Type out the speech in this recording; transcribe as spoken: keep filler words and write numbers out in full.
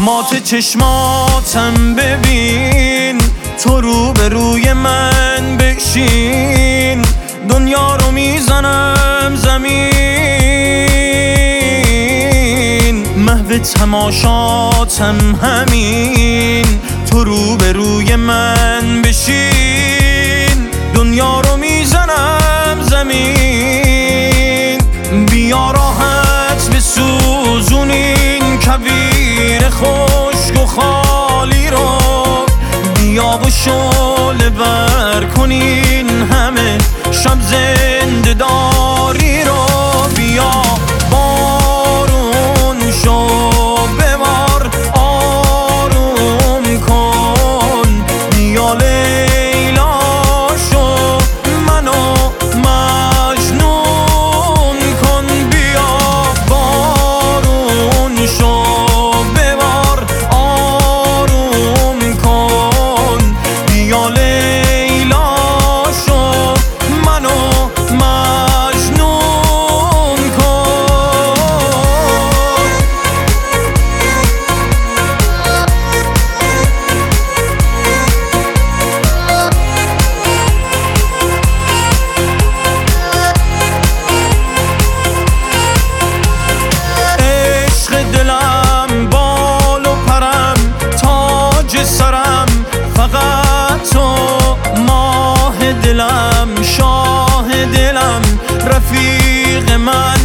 مات چشماتم ببین، تو رو به روی من بشین، دنیا رو میزنم زمین. محو تماشاتم همین، تو رو به روی من بشین، دنیا رو میزنم زمین. بیا راحت بسوزونین کویر خشک و خالی رو، بیا و شعله بر کنین همه شب زنده داری رو. بیا بارون شو ببار آروم کن، بیا لیلا شو منو مجنون کن. بیا بارون شو ببار آروم کن، بیا لیلا شو منو مجنون کن. عشق دلم بال و پرم، تاج سرم فقط تو، ماه دلم شاه دلم رفیق من